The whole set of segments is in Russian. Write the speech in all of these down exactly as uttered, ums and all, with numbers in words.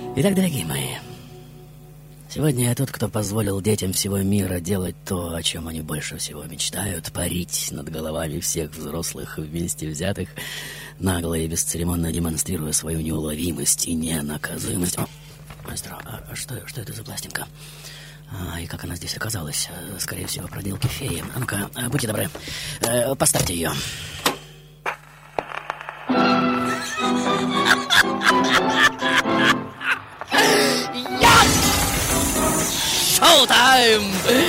Итак, дорогие мои, сегодня я тот, кто позволил детям всего мира делать то, о чем они больше всего мечтают, парить над головами всех взрослых вместе взятых, нагло и бесцеремонно демонстрируя свою неуловимость и ненаказуемость. О, мастер, а что, что это за пластинка? А, и как она здесь оказалась? Скорее всего, проделки феи. А ну-ка, будьте добры, поставьте ее. Шоу-тайм!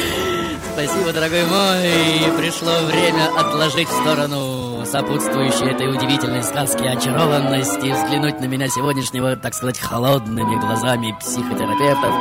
Спасибо, дорогой мой. Пришло время отложить в сторону сопутствующей этой удивительной сказке очарованность и взглянуть на меня сегодняшнего, так сказать, холодными глазами психотерапевтов.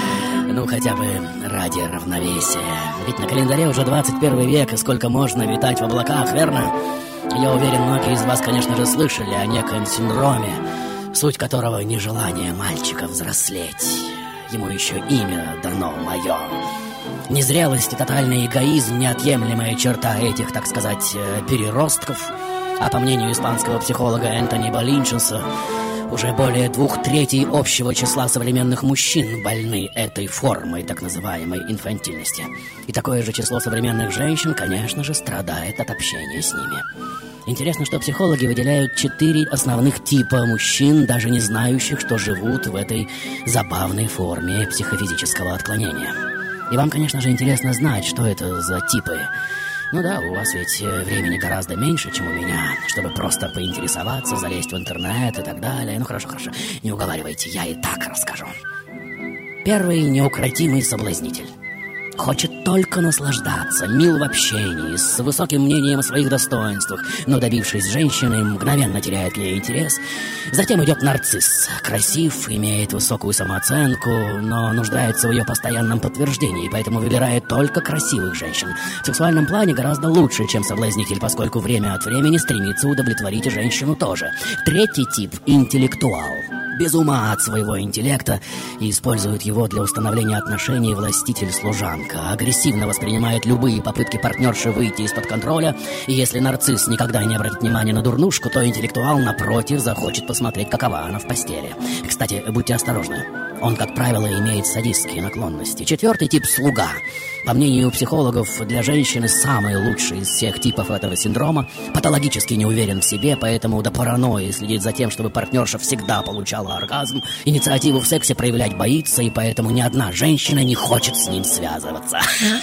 Ну, хотя бы ради равновесия. Ведь на календаре уже двадцать первый век, и сколько можно витать в облаках, верно? Я уверен, многие из вас, конечно же, слышали о некоем синдроме, суть которого нежелание мальчика взрослеть. Ему еще имя дано мое. Незрелость и тотальный эгоизм — неотъемлемая черта этих, так сказать, переростков. А по мнению испанского психолога Энтони Болинчеса, уже более двух третей общего числа современных мужчин больны этой формой так называемой инфантильности. И такое же число современных женщин, конечно же, страдает от общения с ними. Интересно, что психологи выделяют четыре основных типа мужчин, даже не знающих, что живут в этой забавной форме психофизического отклонения. И вам, конечно же, интересно знать, что это за типы. Ну да, у вас ведь времени гораздо меньше, чем у меня, чтобы просто поинтересоваться, залезть в интернет и так далее. Ну хорошо, хорошо, не уговаривайте, я и так расскажу. Первый — неукротимый соблазнитель. Хочет только наслаждаться, мил в общении, с высоким мнением о своих достоинствах, но, добившись женщины, мгновенно теряет к ней интерес. Затем идет нарцисс. Красив, имеет высокую самооценку, но нуждается в ее постоянном подтверждении, поэтому выбирает только красивых женщин. В сексуальном плане гораздо лучше, чем соблазнитель, поскольку время от времени стремится удовлетворить женщину тоже. Третий тип — интеллектуал. Без ума от своего интеллекта и использует его для установления отношений властитель-служанка. Агрессивно воспринимает любые попытки партнерши выйти из-под контроля. И если нарцисс никогда не обратит внимания на дурнушку, то интеллектуал, напротив, захочет посмотреть, какова она в постели. Кстати, будьте осторожны. Он, как правило, имеет садистские наклонности. Четвертый тип — слуга. По мнению психологов, для женщины самый лучший из всех типов этого синдрома. Патологически не уверен в себе, поэтому до паранойи следит за тем, чтобы партнерша всегда получала оргазм. Инициативу в сексе проявлять боится, и поэтому ни одна женщина не хочет с ним связываться.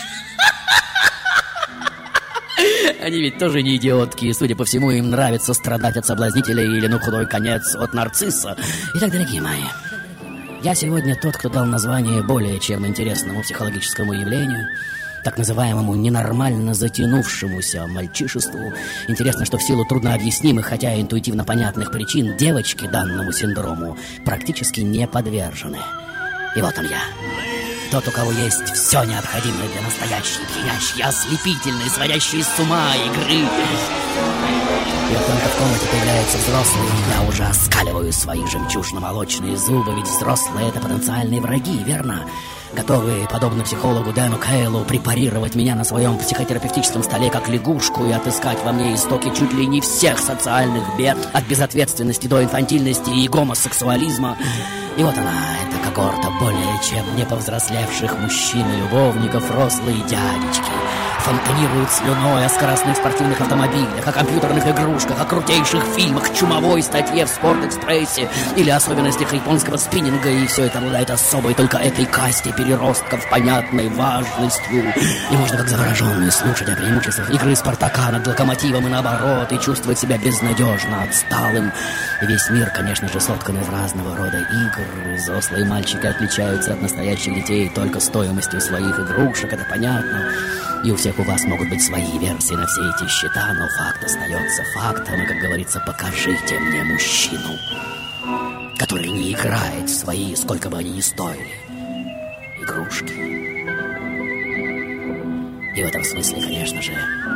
Они ведь тоже не идиотки, и, судя по всему, им нравится страдать от соблазнителя или, ну, худой конец, от нарцисса. Итак, дорогие мои, я сегодня тот, кто дал название более чем интересному психологическому явлению, так называемому ненормально затянувшемуся мальчишеству. Интересно, что в силу труднообъяснимых, хотя и интуитивно понятных причин, девочки данному синдрому практически не подвержены. И вот он я. Тот, у кого есть все необходимое для настоящей, пьянящей, ослепительной, сводящей с ума игры. И вот только в комнате появляются взрослые, и я уже оскаливаю свои жемчужно-молочные зубы, ведь взрослые — это потенциальные враги, верно? Готовые, подобно психологу Дэну Кейлу, препарировать меня на своем психотерапевтическом столе как лягушку и отыскать во мне истоки чуть ли не всех социальных бед, от безответственности до инфантильности и гомосексуализма. И вот она, эта когорта более чем не повзрослевших мужчин и любовников, рослые дядечки, фонтанируют слюной о скоростных спортивных автомобилях, о компьютерных игрушках, о крутейших фильмах, чумовой статье в Спорт-экспрессе или особенностях японского спиннинга, и все это обладает особой только этой касте переростков понятной важностью. И можно как завороженный слушать о преимуществах игры Спартака над Локомотивом и наоборот, и чувствовать себя безнадежно отсталым. И весь мир, конечно же, соткан из разного рода игр. Взрослые мальчики отличаются от настоящих детей только стоимостью своих игрушек, это понятно. И у всех у вас могут быть свои версии на все эти счета, но факт остается фактом, и, как говорится, покажите мне мужчину, который не играет в свои, сколько бы они ни стоили, игрушки. И в этом смысле, конечно же,